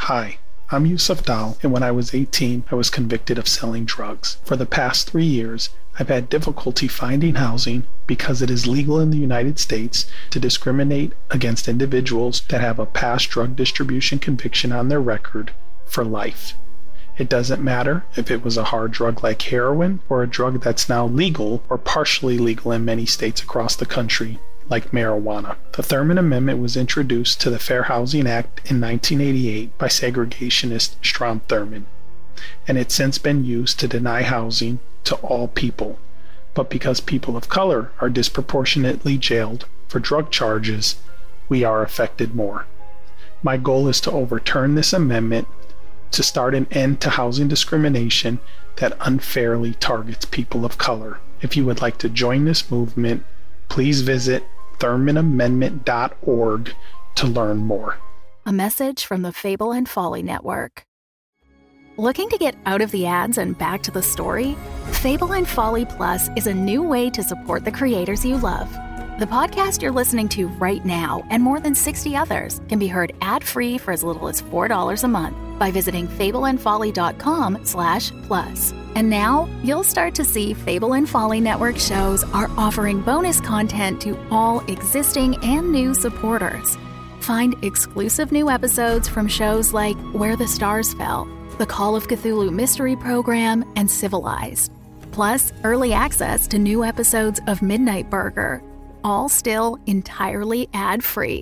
Hi, I'm Yusuf Dal, and when I was 18, I was convicted of selling drugs. For the past 3 years, I've had difficulty finding housing because it is legal in the United States to discriminate against individuals that have a past drug distribution conviction on their record for life. It doesn't matter if it was a hard drug like heroin or a drug that's now legal or partially legal in many states across the country, like marijuana. The Thurmond Amendment was introduced to the Fair Housing Act in 1988 by segregationist Strom Thurmond, and it's since been used to deny housing to all people. But because people of color are disproportionately jailed for drug charges, we are affected more. My goal is to overturn this amendment to start an end to housing discrimination that unfairly targets people of color. If you would like to join this movement, please visit ThurmondAmendment.org to learn more. A message from the Fable and Folly Network. Looking to get out of the ads and back to the story? Fable and Folly Plus is a new way to support the creators you love. The podcast you're listening to right now and more than 60 others can be heard ad-free for as little as $4 a month by visiting fableandfolly.com/plus. And now you'll start to see Fable and Folly Network shows are offering bonus content to all existing and new supporters. Find exclusive new episodes from shows like Where the Stars Fell, the Call of Cthulhu Mystery Program, and Civilized. Plus, early access to new episodes of Midnight Burger, all still entirely ad-free.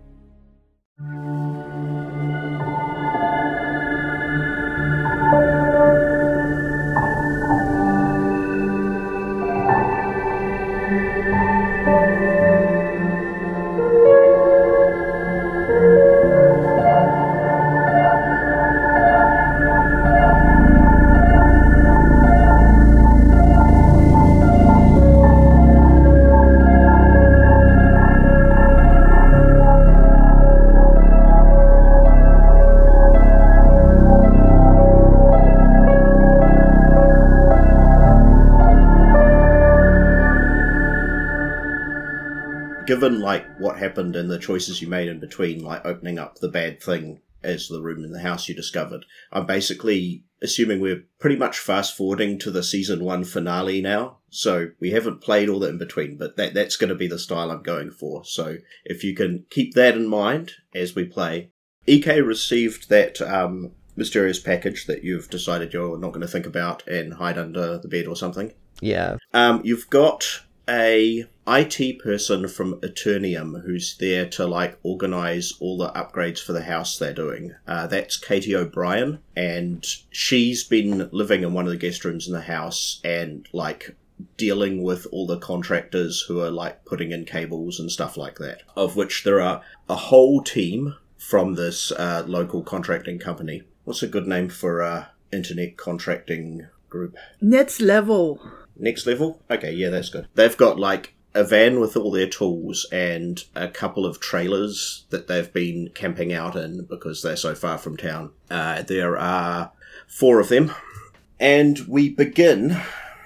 Given, like, what happened and the choices you made in between, like, opening up the bad thing as the room in the house you discovered, I'm basically assuming we're pretty much fast-forwarding to the Season 1 finale now, so we haven't played all that in between, but that's going to be the style I'm going for, so if you can keep that in mind as we play. EK received that mysterious package that you've decided you're not going to think about and hide under the bed or something. Yeah. You've got a IT person from Eternium who's there to, like, organise all the upgrades for the house they're doing. That's Katie O'Brien, and she's been living in one of the guest rooms in the house and, like, dealing with all the contractors who are, like, putting in cables and stuff like that, of which there are a whole team from this local contracting company. What's a good name for a internet contracting group? Next Level. Next Level? Okay, yeah, that's good. They've got, like, a van with all their tools and a couple of trailers that they've been camping out in because they're so far from town. There are 4 of them. And we begin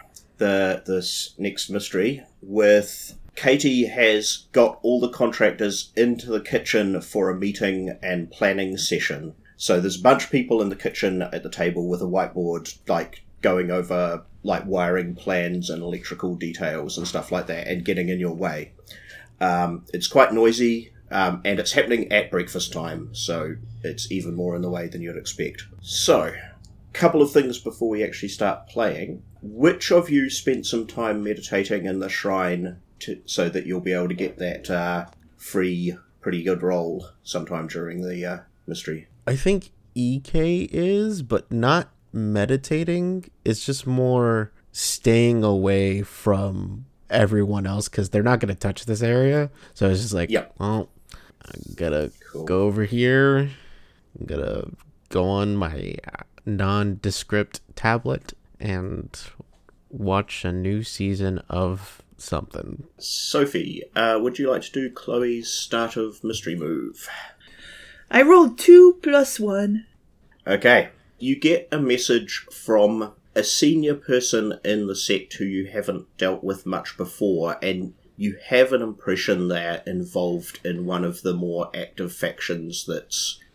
this next mystery with Katie has got all the contractors into the kitchen for a meeting and planning session. So there's a bunch of people in the kitchen at the table with a whiteboard, like, going over, like, wiring plans and electrical details and stuff like that and getting in your way. It's quite noisy, and it's happening at breakfast time, so it's even more in the way than you'd expect. So, couple of things before we actually start playing. Which of you spent some time meditating in the shrine so that you'll be able to get that free, pretty good roll sometime during the mystery? I think EK is, but not meditating. It's just more staying away from everyone else because they're not going to touch this area. So it's just like, yep. Well, I'm gonna go over here. I'm gonna go on my nondescript tablet and watch a new season of something. Sophie, would you like to do Chloe's start of mystery move? I rolled 2 + 1. Okay. You get a message from a senior person in the sect who you haven't dealt with much before, and you have an impression they're involved in one of the more active factions that's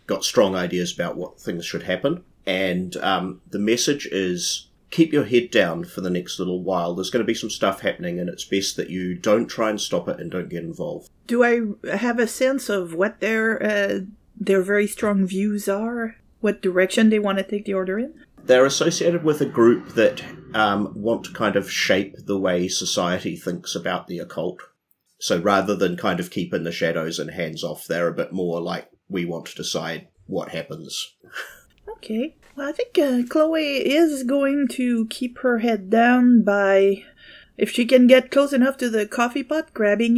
got strong ideas about what things should happen. And the message is, keep your head down for the next little while. There's going to be some stuff happening, and it's best that you don't try and stop it and don't get involved. Do I have a sense of what their very strong views are? What direction they want to take the order in? They're associated with a group that want to kind of shape the way society thinks about the occult. So rather than kind of keep in the shadows and hands off, they're a bit more like, we want to decide what happens. Okay. Well, I think Chloe is going to keep her head down by, if she can get close enough to the coffee pot, grabbing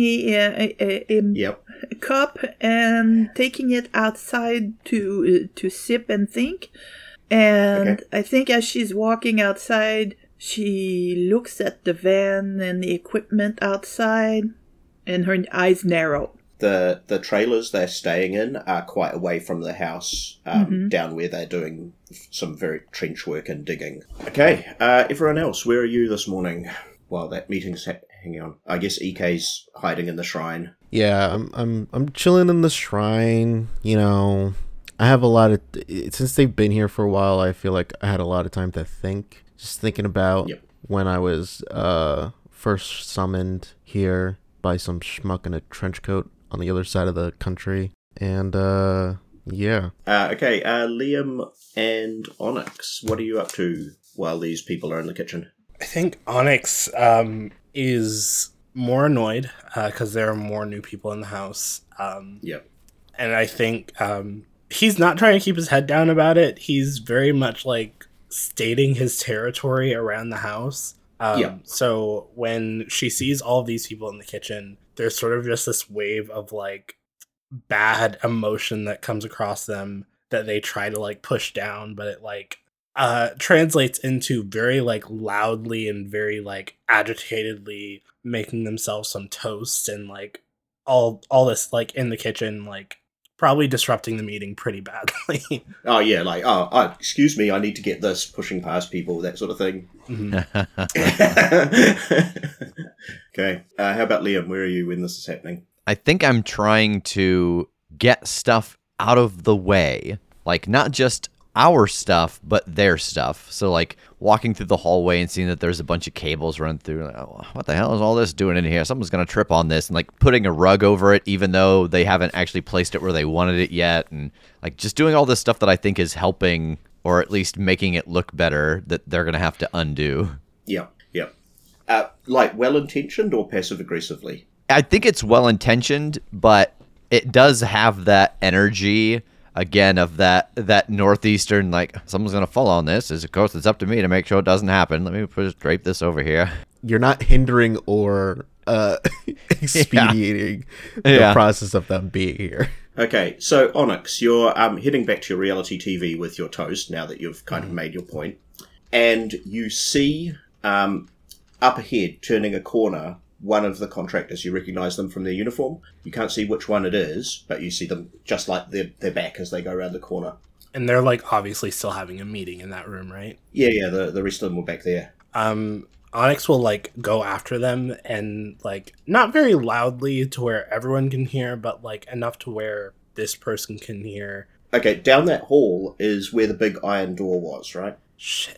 a cup and taking it outside to sip and think. And I think as she's walking outside, she looks at the van and the equipment outside, and her eyes narrow. The trailers they're staying in are quite away from the house, down where they're doing some very trench work and digging. Okay, everyone else, where are you this morning? While that meeting's hanging on. I guess EK's hiding in the shrine. Yeah, I'm chilling in the shrine. You know, I have a lot of since they've been here for a while. I feel like I had a lot of time to think. Just thinking about when I was first summoned here by some schmuck in a trench coat on the other side of the country, and yeah. Okay, Liam and Onyx, what are you up to while these people are in the kitchen? I think Onyx is more annoyed because there are more new people in the house. And I think he's not trying to keep his head down about it. He's very much like stating his territory around the house. So when she sees all of these people in the kitchen, there's sort of just this wave of like bad emotion that comes across them that they try to like push down, but it like translates into very like loudly and very like agitatedly making themselves some toast and like all this like in the kitchen, like probably disrupting the meeting pretty badly. Oh yeah, like excuse me, I need to get this, pushing past people, that sort of thing. Okay, how about Liam? Where are you when this is happening? I think I'm trying to get stuff out of the way, like not just our stuff, but their stuff. So like walking through the hallway and seeing that there's a bunch of cables run through, like, oh, what the hell is all this doing in here? Someone's going to trip on this, and like putting a rug over it, even though they haven't actually placed it where they wanted it yet. And like just doing all this stuff that I think is helping, or at least making it look better, that they're going to have to undo. Yeah. Like well-intentioned or passive-aggressively? I think it's well-intentioned, but it does have that energy, again, of that northeastern, like, someone's going to fall on this. Of course, it's up to me to make sure it doesn't happen. Let me just drape this over here. You're not hindering or expediting the process of them being here. Okay, so Onyx, you're heading back to your reality TV with your toast now that you've kind of made your point. And you see up ahead, turning a corner, one of the contractors. You recognise them from their uniform. You can't see which one it is, but you see them just like their back as they go around the corner. And they're like obviously still having a meeting in that room, right? Yeah, the rest of them were back there. Onyx will like go after them and like not very loudly to where everyone can hear, but like enough to where this person can hear. Okay, down that hall is where the big iron door was, right? Shit.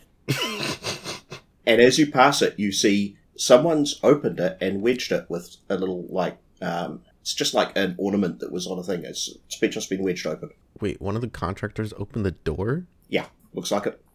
And as you pass it, you see someone's opened it and wedged it with a little, like, it's just like an ornament that was on a thing. It's just been wedged open. Wait, one of the contractors opened the door? Yeah, looks like it.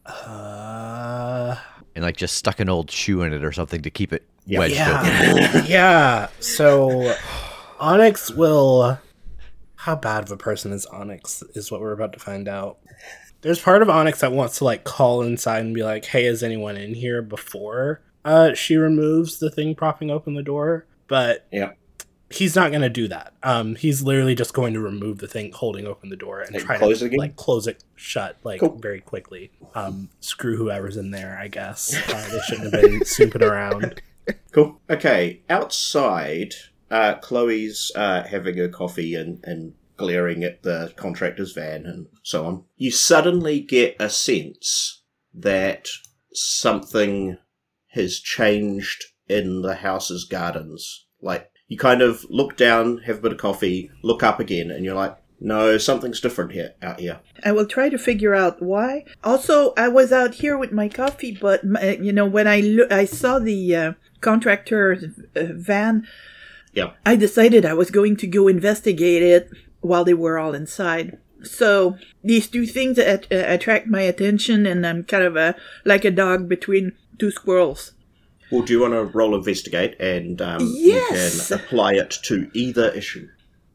And like just stuck an old shoe in it or something to keep it wedged open. Yeah, so Onyx will... How bad of a person is Onyx is what we're about to find out. There's part of Onyx that wants to like call inside and be like, hey, is anyone in here before she removes the thing propping open the door? But he's not going to do that. He's literally just going to remove the thing holding open the door and try to like close it shut very quickly. Screw whoever's in there, I guess. They shouldn't have been snooping around. Cool. Okay, outside, Chloe's having a coffee and glaring at the contractor's van and so on. You suddenly get a sense that something has changed in the house's gardens. Like, you kind of look down, have a bit of coffee, look up again, and you're like, No, something's different out here. I will try to figure out why. Also, I was out here with my coffee, but when I saw the contractor van, yeah, I decided I was going to go investigate it while they were all inside. So these two things attract my attention, and I'm kind of like a dog between two squirrels. Well, do you want to roll investigate, and yes, you can apply it to either issue?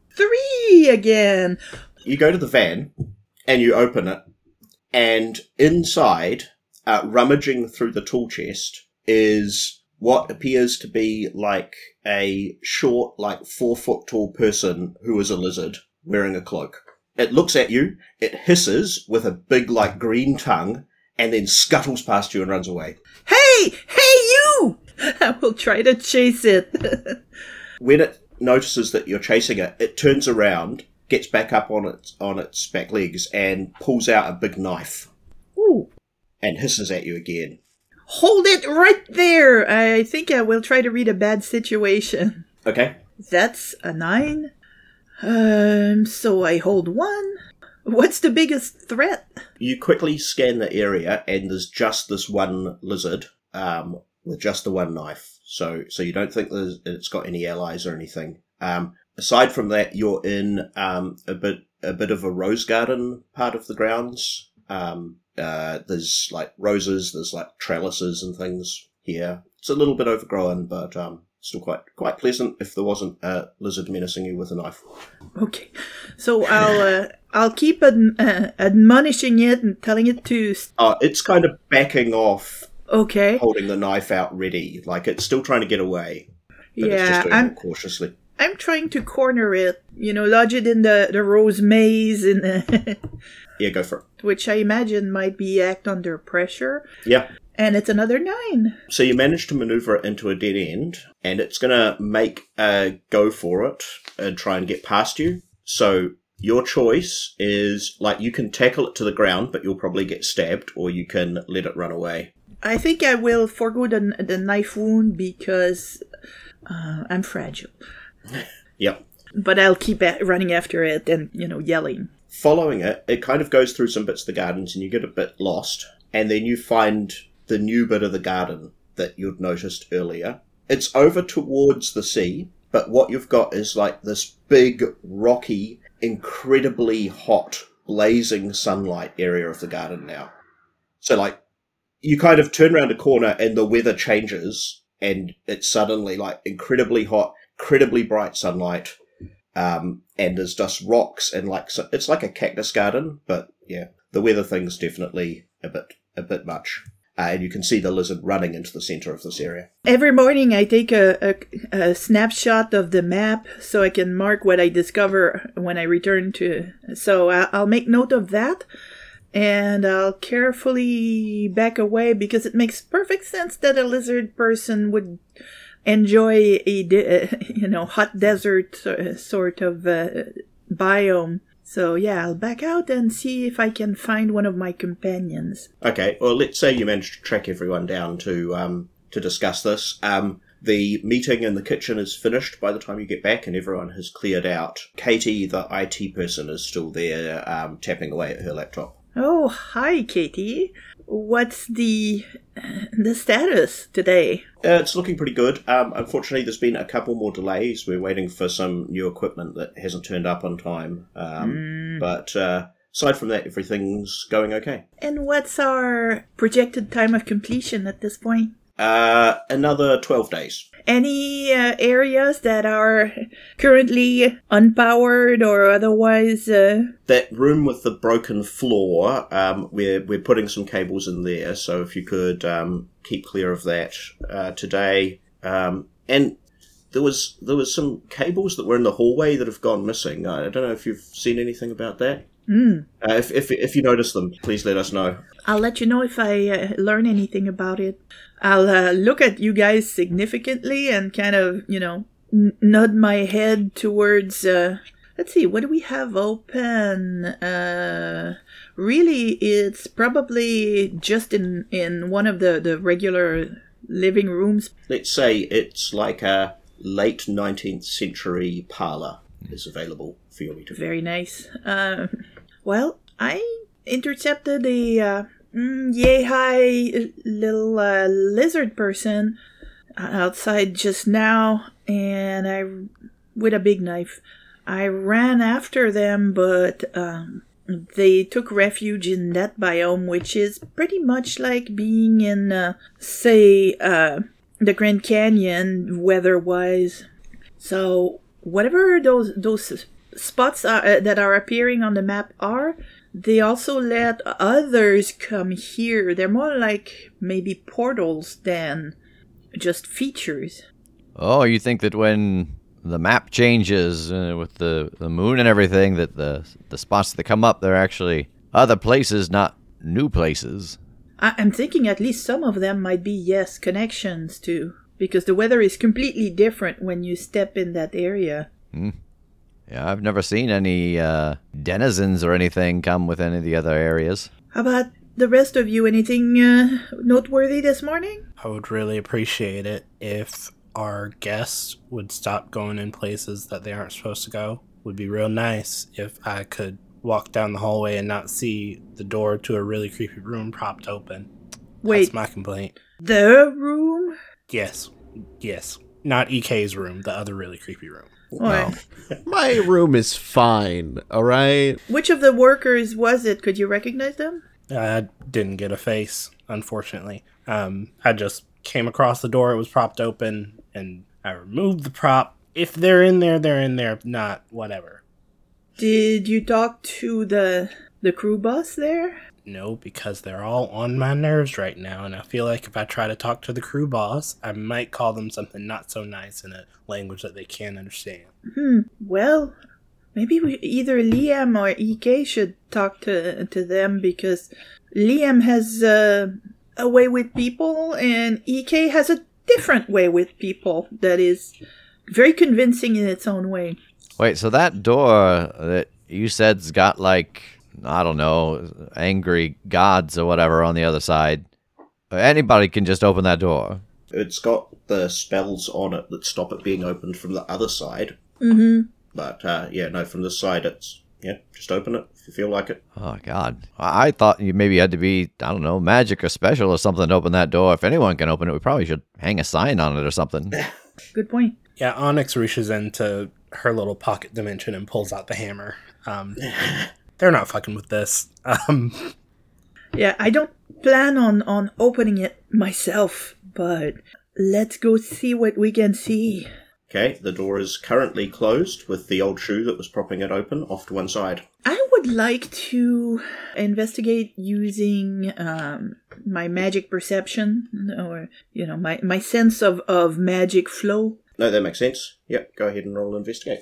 3 again. You go to the van, and you open it, and inside, rummaging through the tool chest, is what appears to be like a short, 4 foot tall person who is a lizard wearing a cloak. It looks at you, it hisses with a big, green tongue, and then scuttles past you and runs away. Hey, you! I will try to chase it. When it notices that you're chasing it, it turns around, gets back up on its back legs, and pulls out a big knife. Ooh. And hisses at you again. Hold it right there! I think I will try to read a bad situation. Okay. That's a 9. So I hold 1. What's the biggest threat? You quickly scan the area, and there's just this one lizard, with just the one knife. So you don't think it's got any allies or anything. Aside from that, you're in a bit of a rose garden part of the grounds. There's roses, there's trellises and things here. It's a little bit overgrown, but still quite pleasant if there wasn't a lizard menacing you with a knife. Okay, so I'll keep admonishing it and telling it to. It's kind of backing off. Okay. Holding the knife out ready, it's still trying to get away. But it's just doing it cautiously. I'm trying to corner it, lodge it in the rose maze, and yeah, go for it. Which I imagine might be act under pressure. Yeah. And it's another 9. So you manage to maneuver it into a dead end, and it's going to make a go for it and try and get past you. So your choice is, you can tackle it to the ground, but you'll probably get stabbed, or you can let it run away. I think I will forgo the knife wound because I'm fragile. Yep. But I'll keep running after it and, yelling. Following it, it kind of goes through some bits of the gardens, and you get a bit lost, and then you find the new bit of the garden that you'd noticed earlier. It's over towards the sea, but what you've got is this big, rocky, incredibly hot, blazing sunlight area of the garden now. So, you kind of turn around a corner and the weather changes, and it's suddenly incredibly hot, incredibly bright sunlight, and there's just rocks and it's like a cactus garden, but yeah, the weather thing's definitely a bit much. And you can see the lizard running into the center of this area. Every morning I take a snapshot of the map so I can mark what I discover when I return to. So I'll make note of that. And I'll carefully back away because it makes perfect sense that a lizard person would enjoy a hot desert sort of biome. So yeah, I'll back out and see if I can find one of my companions. Okay, well, let's say you managed to track everyone down to discuss this. The meeting in the kitchen is finished by the time you get back, and everyone has cleared out. Katie, the IT person, is still there, tapping away at her laptop. Oh, hi, Katie. What's the status today? It's looking pretty good. Unfortunately, there's been a couple more delays. We're waiting for some new equipment that hasn't turned up on time. But aside from that, everything's going okay. And what's our projected time of completion at this point? Another 12 days. Any areas that are currently unpowered or otherwise? That room with the broken floor, we're putting some cables in there, so if you could keep clear of that today. And there was some cables that were in the hallway that have gone missing. I don't know if you've seen anything about that. If you notice them, please let us know. I'll let you know if I learn anything about it. I'll look at you guys significantly and kind of, nod my head towards, let's see, what do we have open? Really, it's probably just in one of the regular living rooms. Let's say it's like a late 19th century parlour is available for your meter. Very nice. Well, I intercepted a yay-high little lizard person outside just now, and with a big knife. I ran after them, but they took refuge in that biome, which is pretty much like being in, say, the Grand Canyon weather-wise. So whatever those spots that are appearing on the map are, they also let others come here. They're more like maybe portals than just features. Oh, you think that when the map changes with the moon and everything, that the spots that come up, they're actually other places, not new places? I'm thinking at least some of them might be, yes, connections to, because the weather is completely different when you step in that area. Yeah, I've never seen any denizens or anything come with any of the other areas. How about the rest of you? Anything noteworthy this morning? I would really appreciate it if our guests would stop going in places that they aren't supposed to go. Would be real nice if I could walk down the hallway and not see the door to a really creepy room propped open. Wait. That's my complaint. The room? Yes. Not EK's room, the other really creepy room. No. My room is fine, alright? Which of the workers was it? Could you recognize them? I didn't get a face, unfortunately. I just came across the door, it was propped open, and I removed the prop. If they're in there, they're in there. If not, whatever. Did you talk to the crew boss there? No, because they're all on my nerves right now, and I feel like if I try to talk to the crew boss, I might call them something not so nice in a language that they can't understand. Well, maybe either Liam or EK should talk to them, because Liam has a way with people, and EK has a different way with people that is very convincing in its own way. Wait, so that door that you said's got, like, I don't know, angry gods or whatever on the other side. Anybody can just open that door. It's got the spells on it that stop it being opened from the other side. Mm-hmm. But, from this side, it's, just open it if you feel like it. Oh, God. I thought you maybe had to be, I don't know, magic or special or something to open that door. If anyone can open it, we probably should hang a sign on it or something. Good point. Yeah, Onyx reaches into her little pocket dimension and pulls out the hammer. They're not fucking with this. Yeah, I don't plan on opening it myself, but let's go see what we can see. Okay, the door is currently closed with the old shoe that was propping it open off to one side. I would like to investigate using my magic perception, or, my sense of magic flow. No, that makes sense. Yep, go ahead and roll investigate.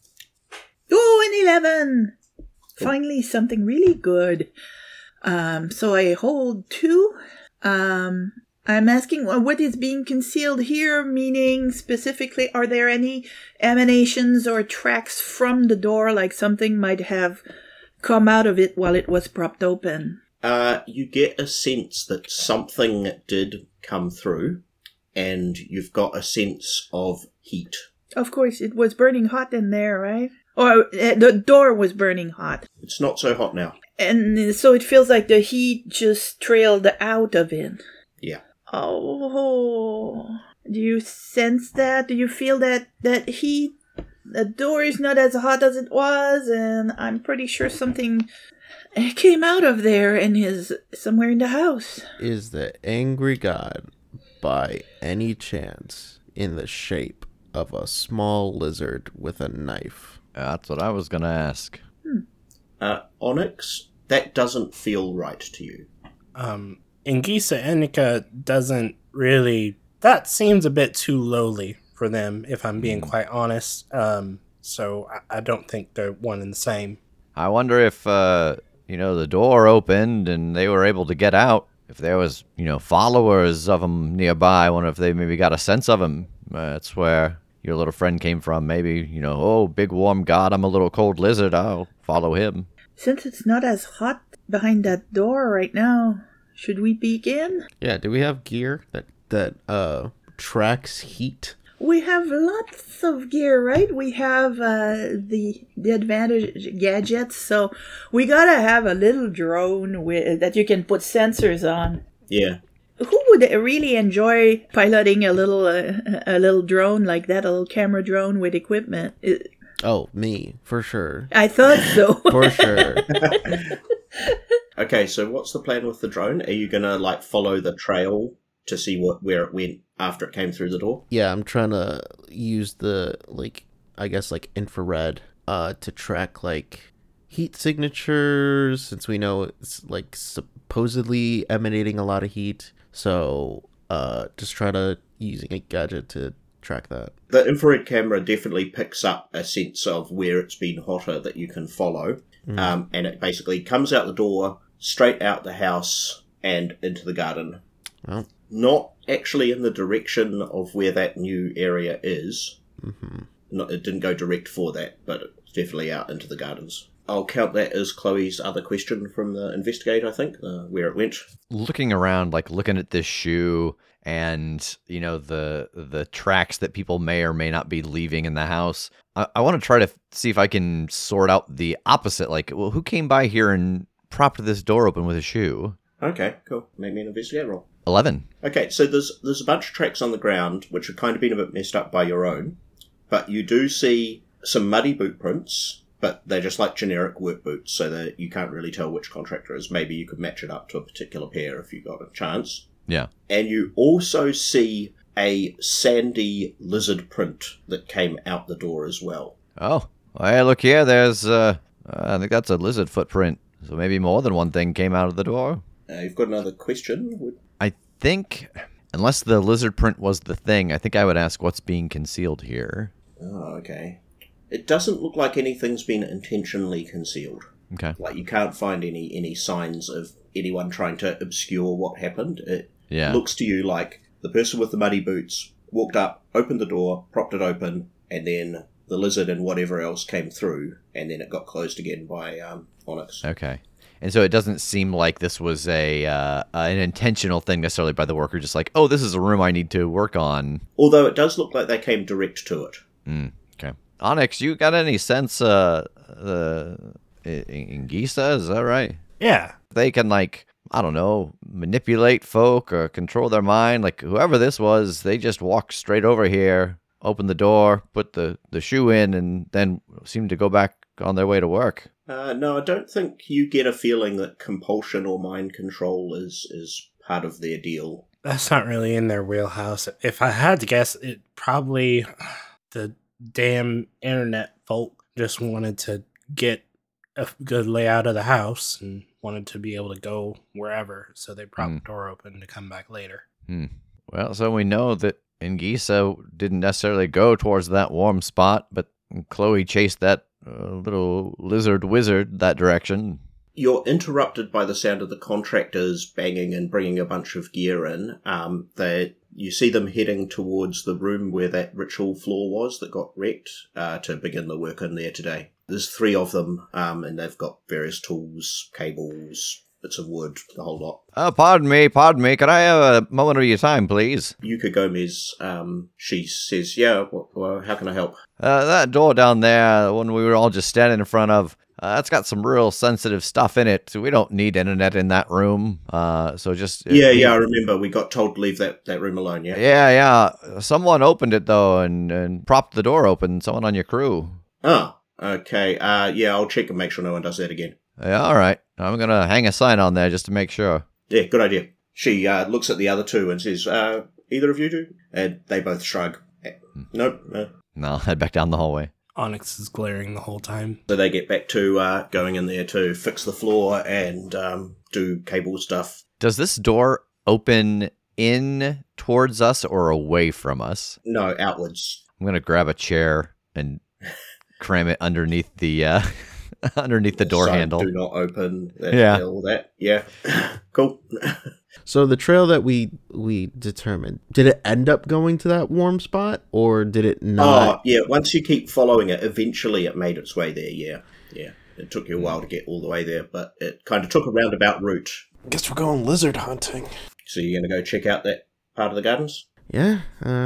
Oh, an 11! Finally, something really good. So I hold 2. I'm asking what is being concealed here, meaning specifically, are there any emanations or tracks from the door, like something might have come out of it while it was propped open? You get a sense that something did come through, and you've got a sense of heat. Of course, it was burning hot in there, right? Or the door was burning hot. It's not so hot now. And so it feels like the heat just trailed out of it. Yeah. Oh, do you sense that? Do you feel that heat? The door is not as hot as it was, and I'm pretty sure something came out of there and is somewhere in the house. Is the angry god, by any chance, in the shape of a small lizard with a knife? That's what I was going to ask. Onyx, that doesn't feel right to you. Ingisa Enika doesn't really... That seems a bit too lowly for them, if I'm being quite honest. So I don't think they're one and the same. I wonder if, the door opened and they were able to get out. If there was, followers of them nearby, I wonder if they maybe got a sense of them. That's where your little friend came from. Maybe, big warm god, I'm a little cold lizard, I'll follow him. Since it's not as hot behind that door right now, should we peek in? Yeah, do we have gear that tracks heat? we have lots of gear, right? We have the advantage gadgets, so we gotta have a little drone that you can put sensors on. Yeah. Who would really enjoy piloting a little drone like that, a little camera drone with equipment? Oh, me, for sure. I thought so. For sure. Okay, so what's the plan with the drone? Are you gonna like follow the trail to see where it went after it came through the door? Yeah, I'm trying to use the infrared to track like heat signatures, since we know it's like supposedly emanating a lot of heat. So just try to using a gadget to track that. The infrared camera definitely picks up a sense of where it's been hotter that you can follow. And it basically comes out the door, straight out the house, and into the garden. Oh. Not actually in the direction of where that new area is. Mm-hmm. It didn't go direct for that, but it's definitely out into the gardens. I'll count that as Chloe's other question from the investigator, I think, where it went. Looking around, like looking at this shoe and, you know, the tracks that people may or may not be leaving in the house, I want to try to see if I can sort out the opposite. Like, well, who came by here and propped this door open with a shoe? Okay, cool. Make me an investigator roll. 11. Okay, so there's a bunch of tracks on the ground which have kind of been a bit messed up by your own, but you do see some muddy boot prints, but they're just like generic work boots, so that you can't really tell which contractor it is. Maybe you could match it up to a particular pair if you got a chance. Yeah. And you also see a sandy lizard print that came out the door as well. Oh, hey, look here. There's, I think that's a lizard footprint. So maybe more than one thing came out of the door. You've got another question? I think, unless the lizard print was the thing, I think I would ask what's being concealed here. Oh, okay. It doesn't look like anything's been intentionally concealed. Okay. Like, you can't find any signs of anyone trying to obscure what happened. It looks to you like the person with the muddy boots walked up, opened the door, propped it open, and then the lizard and whatever else came through, and then it got closed again by Onyx. Okay. And so it doesn't seem like this was an intentional thing necessarily by the worker, just like, oh, this is a room I need to work on. Although it does look like they came direct to it. Okay. Onyx, you got any sense in Gisa, is that right? Yeah. They can, like, I don't know, manipulate folk or control their mind. Like, whoever this was, they just walked straight over here, opened the door, put the shoe in, and then seemed to go back on their way to work. No, I don't think you get a feeling that compulsion or mind control is part of their deal. That's not really in their wheelhouse. If I had to guess, it probably the damn internet folk just wanted to get a good layout of the house and wanted to be able to go wherever, so they propped the door open to come back later. Well, so we know that Ngisa didn't necessarily go towards that warm spot, but Chloe chased that little lizard wizard that direction. You're interrupted by the sound of the contractors banging and bringing a bunch of gear in. You see them heading towards the room where that ritual floor was that got wrecked to begin the work in there today. There's 3 of them, and they've got various tools, cables, bits of wood, the whole lot. Pardon me. Could I have a moment of your time, please? Yuka Gomez, she says, yeah, well, how can I help? That door down there, the one we were all just standing in front of, that's got some real sensitive stuff in it. So we don't need internet in that room. So just... Yeah, I remember. We got told to leave that room alone, yeah? Yeah. Someone opened it, though, and propped the door open. Someone on your crew. Oh, okay. Yeah, I'll check and make sure no one does that again. Yeah, all right. I'm going to hang a sign on there just to make sure. Yeah, good idea. She looks at the other 2 and says, either of you do? And they both shrug. Nope. No, I'll head back down the hallway. Onyx is glaring the whole time. So they get back to going in there to fix the floor and do cable stuff. Does this door open in towards us or away from us? No, outwards. I'm going to grab a chair and cram it underneath the... underneath the door handle. Do not open. All that. Yeah. Cool. So the trail that we determined, did it end up going to that warm spot, or did it not? Oh, yeah. Once you keep following it, eventually it made its way there. Yeah. It took you a while to get all the way there, but it kind of took a roundabout route. Guess we're going lizard hunting. So you're going to go check out that part of the gardens? Yeah.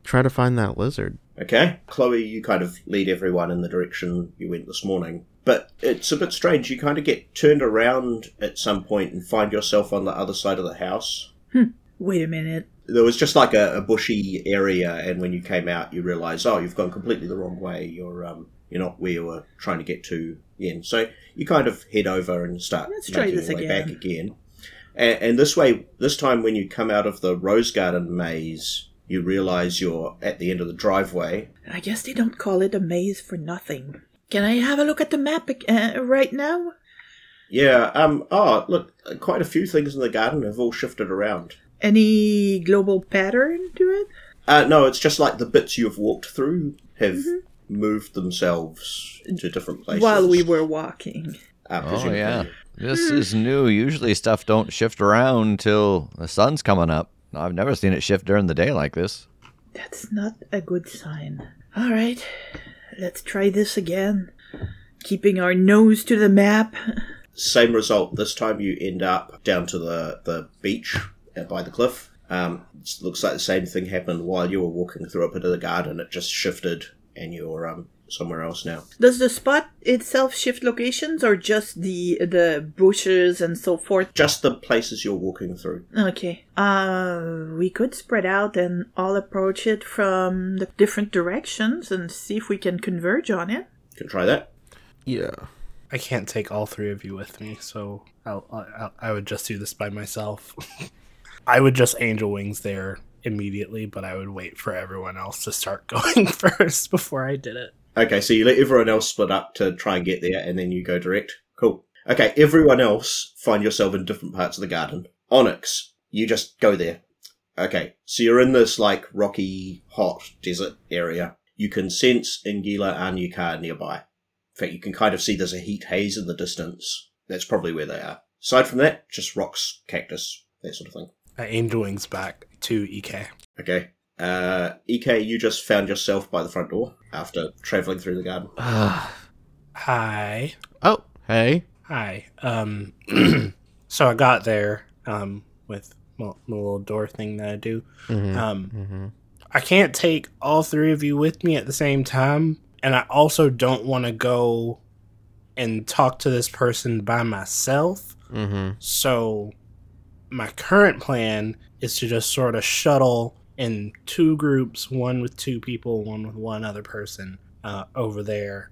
try to find that lizard. Okay. Chloe, you kind of lead everyone in the direction you went this morning. But it's a bit strange. You kind of get turned around at some point and find yourself on the other side of the house. Wait a minute. There was just like a bushy area, and when you came out, you realise, oh, you've gone completely the wrong way. You're not where you were trying to get to again. So you kind of head over and start making your way back again. And this time when you come out of the Rose Garden maze, you realise you're at the end of the driveway. I guess they don't call it a maze for nothing. Can I have a look at the map right now? Yeah, look, quite a few things in the garden have all shifted around. Any global pattern to it? No, it's just like the bits you've walked through have moved themselves to different places. While we were walking. Oh, yeah. This is new. Usually stuff don't shift around till the sun's coming up. I've never seen it shift during the day like this. That's not a good sign. All right, let's try this again. Keeping our nose to the map. Same result. This time you end up down to the beach by the cliff. It looks like the same thing happened while you were walking through a bit of the garden. It just shifted and you're somewhere else now. Does the spot itself shift locations or just the bushes and so forth? Just the places you're walking through. Okay. We could spread out and all approach it from the different directions and see if we can converge on it. Can try that. Yeah. I can't take all three of you with me, so I would just do this by myself. I would just angel wings there immediately, but I would wait for everyone else to start going first before I did it. Okay, so you let everyone else split up to try and get there, and then you go direct. Cool. Okay, everyone else find yourself in different parts of the garden. Onyx, you just go there. Okay, so you're in this, like, rocky, hot desert area. You can sense Ingila Anyuka nearby. In fact, you can kind of see there's a heat haze in the distance. That's probably where they are. Aside from that, just rocks, cactus, that sort of thing. I angel wings back to EK. Okay. EK, you just found yourself by the front door after travelling through the garden. Hi. Oh, hey. Hi. So I got there with my little door thing that I do. I can't take all three of you with me at the same time, and I also don't want to go and talk to this person by myself. So my current plan is to just sort of shuttle in two groups, one with two people, one with one other person over there.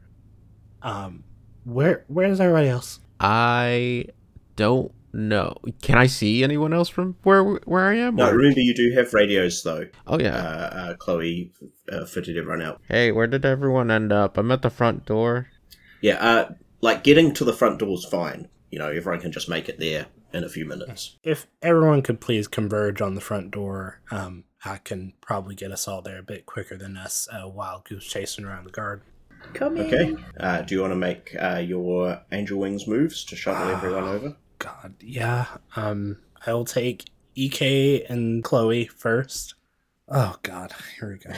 Where's everybody else? I don't know. Can I see anyone else from where I am? No, remember you do have radios though. Oh yeah. Chloe fitted everyone out. Hey, where did everyone end up? I'm at the front door. Yeah, like getting to the front door is fine. You know, everyone can just make it there in a few minutes. If everyone could please converge on the front door, I can probably get us all there a bit quicker than us wild goose chasing around the guard. Come in. Okay. Do you want to make your angel wings moves to shuttle everyone over? God, yeah. I'll take EK and Chloe first. Oh God, here we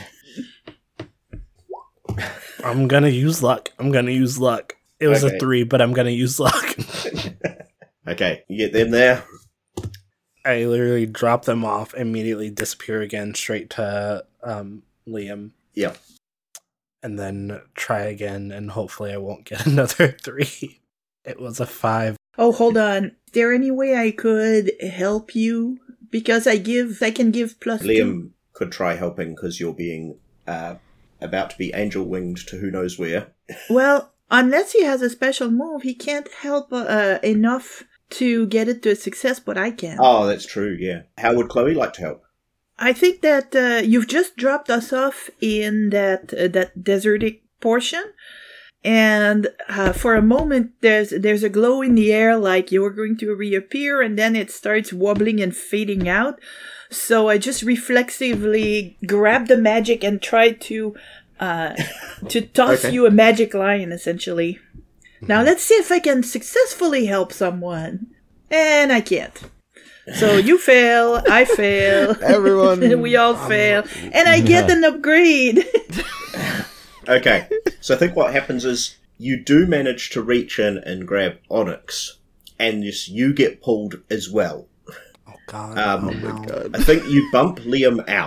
go. I'm gonna use luck. It was a 3, but I'm gonna use luck. Okay, you get them there. I literally drop them off, immediately disappear again, straight to Liam. Yep. And then try again, and hopefully I won't get another 3. It was a 5. Oh, hold on. Is there any way I could help you? Because I can give +2. Liam could try helping because you're being about to be angel winged to who knows where. Well, unless he has a special move, he can't help enough to get it to a success, but I can. Oh, that's true, yeah. How would Chloe like to help? I think that you've just dropped us off in that desertic portion, and for a moment there's a glow in the air like you're going to reappear, and then it starts wobbling and fading out. So I just reflexively grab the magic and try to toss you a magic line, essentially. Now let's see if I can successfully help someone. And I can't. So you fail, I fail. Everyone. We all fail. And I get an upgrade. Okay, so I think what happens is you do manage to reach in and grab Onyx, and you get pulled as well. Oh God. Oh my God. I think you bump Liam out,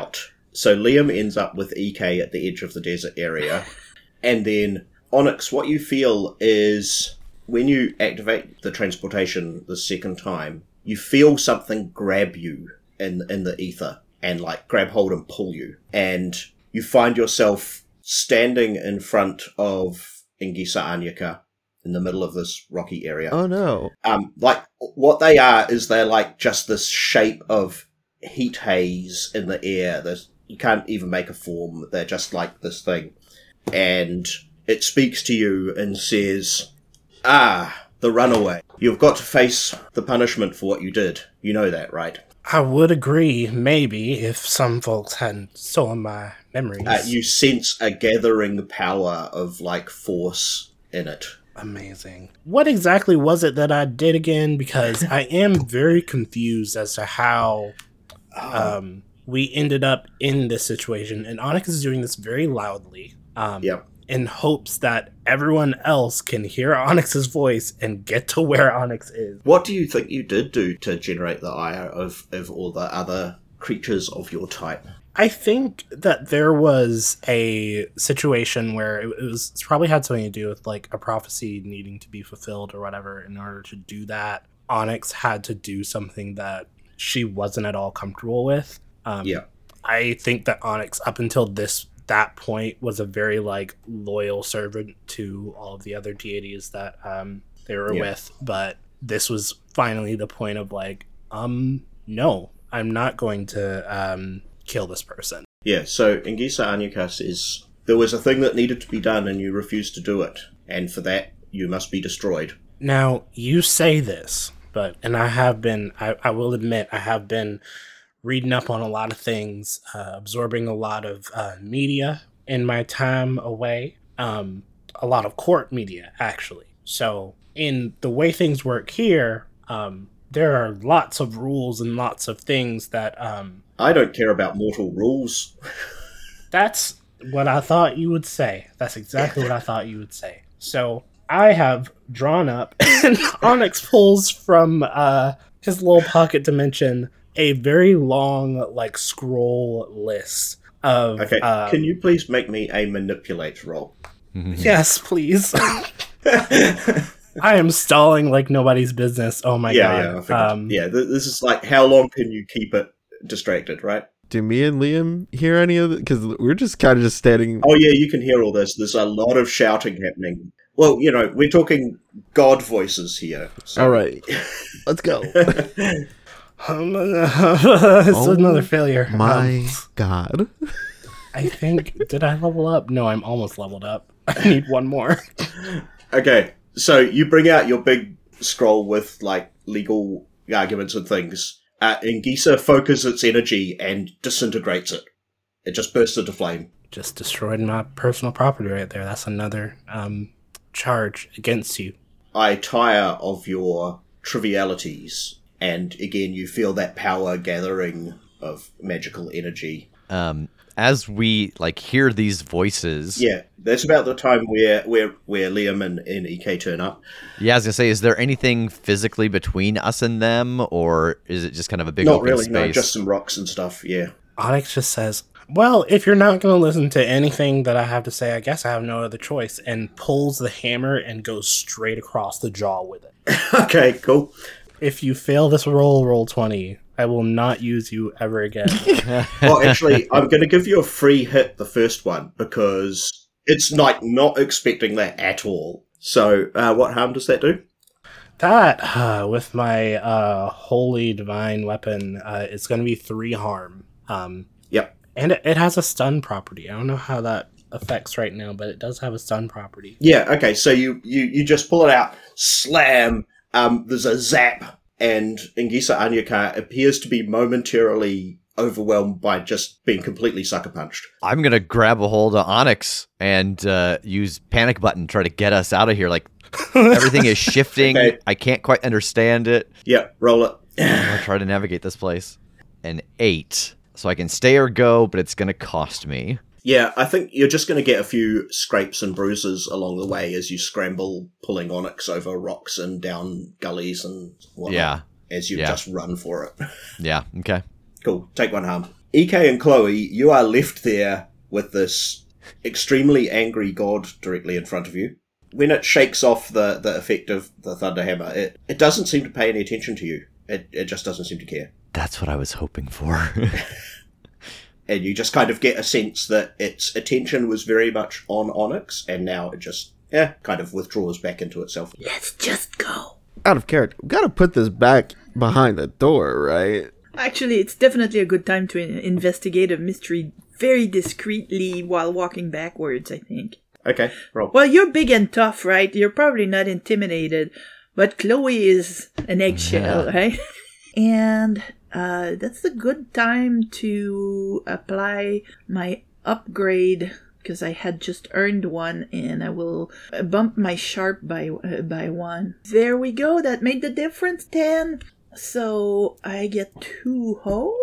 So Liam ends up with EK at the edge of the desert area. And then, Onyx, what you feel is when you activate the transportation the second time, you feel something grab you in the ether and like grab hold and pull you. And you find yourself standing in front of Ingisa Anyaka in the middle of this rocky area. Oh no. Like what they are is they're like just this shape of heat haze in the air. You can't even make a form. They're just like this thing. And it speaks to you and says, the runaway. You've got to face the punishment for what you did. You know that, right? I would agree, maybe, if some folks hadn't stolen my memories. You sense a gathering power of, like, force in it. Amazing. What exactly was it that I did again? Because I am very confused as to how we ended up in this situation. And Onyx is doing this very loudly. In hopes that everyone else can hear Onyx's voice and get to where Onyx is. What do you think you did do to generate the ire of all the other creatures of your type? I think that there was a situation where it's probably had something to do with like a prophecy needing to be fulfilled or whatever. In order to do that, Onyx had to do something that she wasn't at all comfortable with. I think that Onyx, up until that point, was a very like loyal servant to all of the other deities that they were with, but this was finally the point of like, no, I'm not going to kill this person. Yeah, so Ingisa Anyaka says, there was a thing that needed to be done and you refused to do it, and for that you must be destroyed. Now, you say this, and I will admit, I have been reading up on a lot of things, absorbing a lot of media in my time away, a lot of court media, actually. So in the way things work here, there are lots of rules and lots of things that... I don't care about mortal rules. That's what I thought you would say. That's exactly what I thought you would say. So I have drawn up, and Onyx pulls from his little pocket dimension a very long, like, scroll list of... Okay, can you please make me a manipulate roll? Yes, please. I am stalling like nobody's business. Oh my god. Yeah, this is like, how long can you keep it distracted, right? Do me and Liam hear any of it? Because we're just kind of just standing... Oh yeah, you can hear all this. There's a lot of shouting happening. Well, you know, we're talking god voices here. So. All right, let's go. It's another failure. My god. I think, did I level up? No, I'm almost leveled up. I need one more. Okay, so you bring out your big scroll with, like, legal arguments and things. Ingisa focuses its energy and disintegrates it. It just bursts into flame. Just destroyed my personal property right there. That's another charge against you. I tire of your trivialities. And again, you feel that power gathering of magical energy. As we like hear these voices, yeah, that's about the time where Liam and EK turn up. Yeah, I was gonna say, is there anything physically between us and them, or is it just kind of a big open space? Not really, no, just some rocks and stuff. Yeah. Onyx just says, "Well, if you're not going to listen to anything that I have to say, I guess I have no other choice," and pulls the hammer and goes straight across the jaw with it. Okay, cool. If you fail this roll 20, I will not use you ever again. Well, actually, I'm going to give you a free hit the first one, because it's like not expecting that at all. So, what harm does that do? That, with my holy divine weapon, it's going to be 3 harm. Yep. And it has a stun property. I don't know how that affects right now, but it does have a stun property. Yeah, okay, so you just pull it out, slam, there's a zap, and Ingisa Anyaka appears to be momentarily overwhelmed by just being completely sucker punched. I'm going to grab a hold of Onyx and use panic button, try to get us out of here. Like, everything is shifting. Okay. I can't quite understand it. Yeah, roll it. I'm going to try to navigate this place. An 8. So I can stay or go, but it's going to cost me. Yeah, I think you're just going to get a few scrapes and bruises along the way as you scramble, pulling Onyx over rocks and down gullies and whatnot. Yeah. As you just run for it. Yeah, okay. Cool. Take 1 harm. EK and Chloe, you are left there with this extremely angry god directly in front of you. When it shakes off the effect of the Thunderhammer, it doesn't seem to pay any attention to you. It just doesn't seem to care. That's what I was hoping for. And you just kind of get a sense that its attention was very much on Onyx, and now it just, kind of withdraws back into itself. Let's just go. Out of character. We gotta put this back behind the door, right? Actually, it's definitely a good time to investigate a mystery very discreetly while walking backwards, I think. Okay, roll. Well, you're big and tough, right? You're probably not intimidated, but Chloe is an eggshell, right? And that's a good time to apply my upgrade, because I had just earned one, and I will bump my sharp by 1. There we go. That made the difference. 10. So I get 2 whole.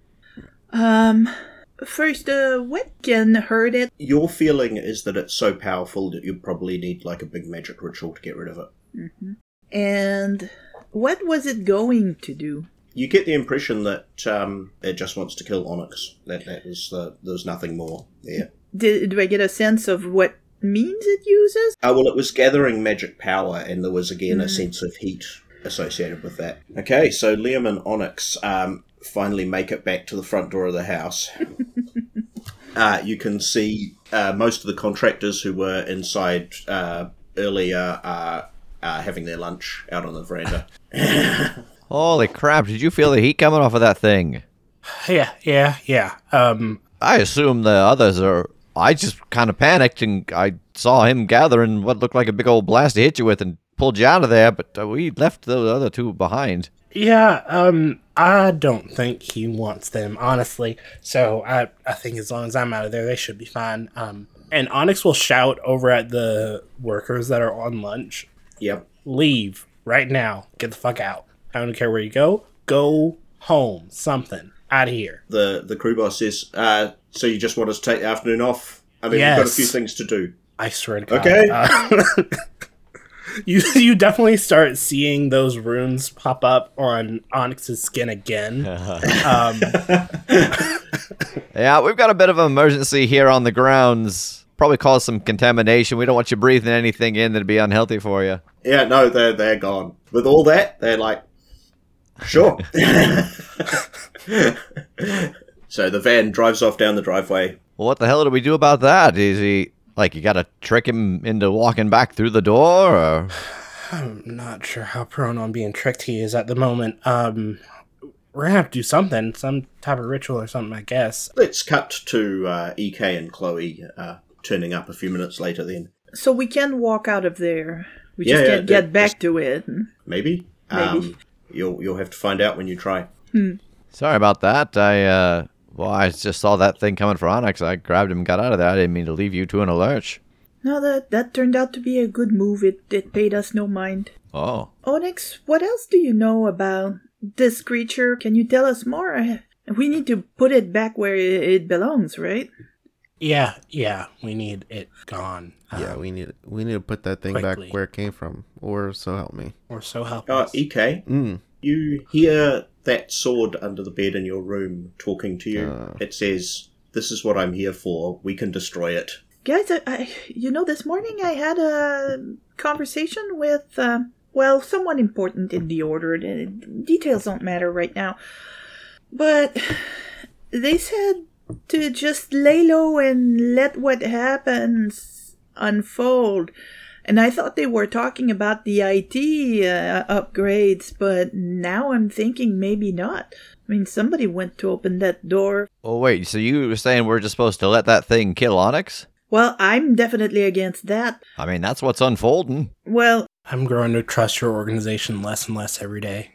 First, what can hurt it? Your feeling is that it's so powerful that you probably need like a big magic ritual to get rid of it. Mm-hmm. And what was it going to do? You get the impression that it just wants to kill Onyx. That was there's nothing more there. Do I get a sense of what means it uses? Well, it was gathering magic power, and there was again a sense of heat associated with that. Okay, so Liam and Onyx finally make it back to the front door of the house. You can see most of the contractors who were inside earlier are having their lunch out on the veranda. Holy crap, did you feel the heat coming off of that thing? Yeah. I assume the others are... I just kind of panicked, and I saw him gathering what looked like a big old blast to hit you with and pulled you out of there, but we left the other two behind. Yeah, I don't think he wants them, honestly. So I think as long as I'm out of there, they should be fine. And Onyx will shout over at the workers that are on lunch. Yep. Leave right now. Get the fuck out. I don't care where you go. Go home. Something. Out of here. The crew boss says, so you just want us to take the afternoon off? I mean, yes. We've got a few things to do. I swear to God. Okay. You definitely start seeing those runes pop up on Onyx's skin again. Yeah, we've got a bit of an emergency here on the grounds. Probably caused some contamination. We don't want you breathing anything in that'd be unhealthy for you. Yeah, no, they're gone. With all that, they're like, sure. So the van drives off down the driveway. Well, what the hell do we do about that? Is he... Like, you gotta trick him into walking back through the door, or...? I'm not sure how prone on being tricked he is at the moment. We're gonna have to do something. Some type of ritual or something, I guess. Let's cut to EK and Chloe turning up a few minutes later then. So we can walk out of there. We just can't get back to it. Maybe. You'll have to find out when you try. Sorry about that. I just saw that thing coming for Onyx. I grabbed him and got out of there. I didn't mean to leave you two in a lurch. No, that turned out to be a good move. It paid us no mind. Oh. Onyx, what else do you know about this creature? Can you tell us more? We need to put it back where it belongs, right? Yeah, we need it gone. Yeah, we need to put that thing quickly. back where it came from, or so help me. Or so help us. EK, you hear that sword under the bed in your room talking to you. It says, "This is what I'm here for. We can destroy it." Guys, this morning I had a conversation with, someone important in the order. The details don't matter right now. But they said to just lay low and let what happens unfold. And I thought they were talking about the IT upgrades, but now I'm thinking maybe not. I mean, somebody went to open that door. Oh, wait, so you were saying we're just supposed to let that thing kill Onyx? Well, I'm definitely against that. I mean, that's what's unfolding. Well, I'm growing to trust your organization less and less every day.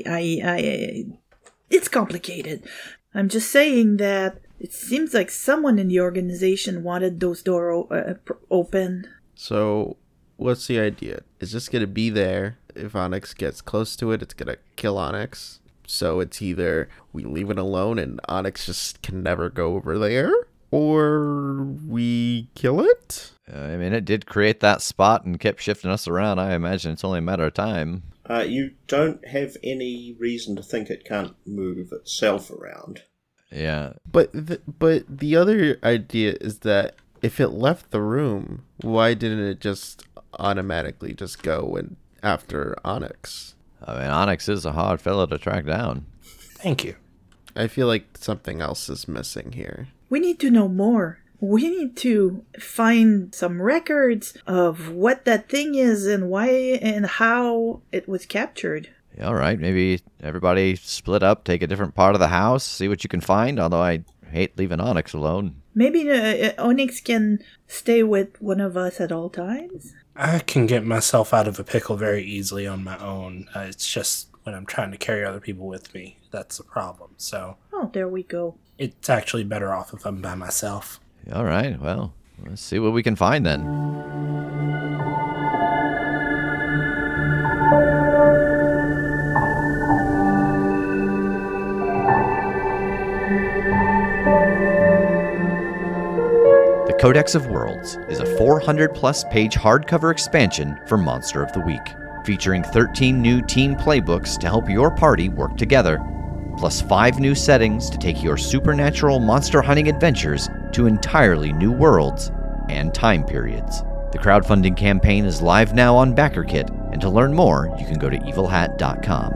It's complicated. I'm just saying that it seems like someone in the organization wanted those doors open. So, what's the idea? Is this going to be there? If Onyx gets close to it, it's going to kill Onyx. So it's either we leave it alone and Onyx just can never go over there, or we kill it? I mean, it did create that spot and kept shifting us around. I imagine it's only a matter of time. You don't have any reason to think it can't move itself around. Yeah. But the other idea is that if it left the room, why didn't it just automatically just go after Onyx? I mean, Onyx is a hard fellow to track down. Thank you. I feel like something else is missing here. We need to know more. We need to find some records of what that thing is and why and how it was captured. All right, maybe everybody split up, take a different part of the house, see what you can find, although I hate leaving Onyx alone. Maybe Onyx can stay with one of us at all times? I can get myself out of a pickle very easily on my own. It's just when I'm trying to carry other people with me, that's the problem. So, oh, there we go. It's actually better off if I'm by myself. All right, well, let's see what we can find then. The Codex of Worlds is a 400-plus page hardcover expansion for Monster of the Week, featuring 13 new team playbooks to help your party work together, plus 5 new settings to take your supernatural monster hunting adventures to entirely new worlds and time periods. The crowdfunding campaign is live now on BackerKit, and to learn more, you can go to evilhat.com.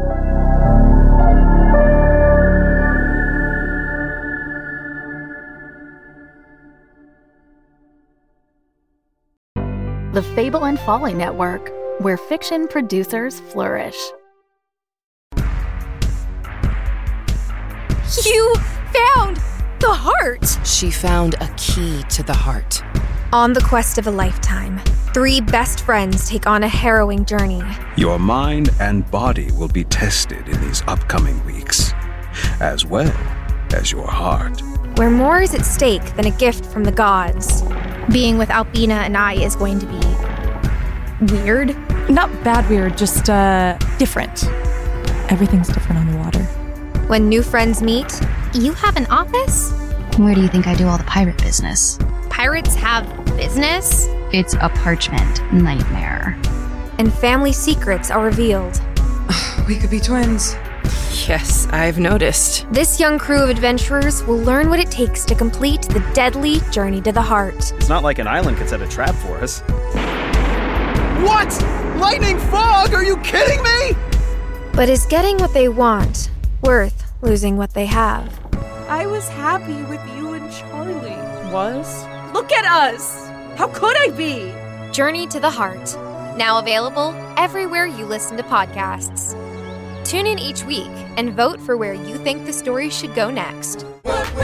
The Fable and Folly Network, where fiction producers flourish. You found the heart! She found a key to the heart. On the quest of a lifetime, 3 best friends take on a harrowing journey. Your mind and body will be tested in these upcoming weeks, as well as your heart. Where more is at stake than a gift from the gods. Being with Albina and I is going to be weird. Not bad weird, just different. Everything's different on the water. When new friends meet, you have an office? Where do you think I do all the pirate business? Pirates have business? It's a parchment nightmare. And family secrets are revealed. We could be twins. Yes, I've noticed. This young crew of adventurers will learn what it takes to complete the deadly journey to the heart. It's not like an island could set a trap for us. What? Lightning fog? Are you kidding me? But is getting what they want worth losing what they have? I was happy with you and Charlie. Was? Look at us! How could I be? Journey to the Heart. Now available everywhere you listen to podcasts. Tune in each week and vote for where you think the story should go next. What